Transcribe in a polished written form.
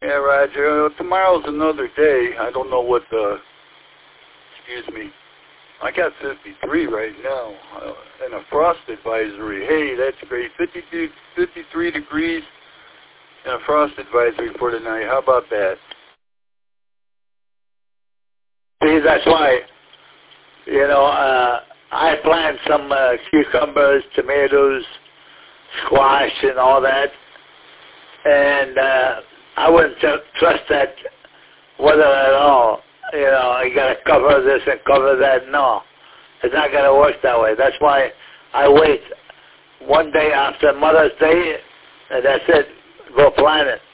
Yeah, Roger. Tomorrow's another day. I don't know what the... Excuse me. I got 53 right now. And a frost advisory. Hey, that's great. 53 degrees and a frost advisory for tonight. How about that? See, that's why, I plant some cucumbers, tomatoes, squash, and all that. And I wouldn't trust that weather at all. You got to cover this and cover that. No, it's not going to work that way. That's why I wait one day after Mother's Day, and that's it. Go plant it.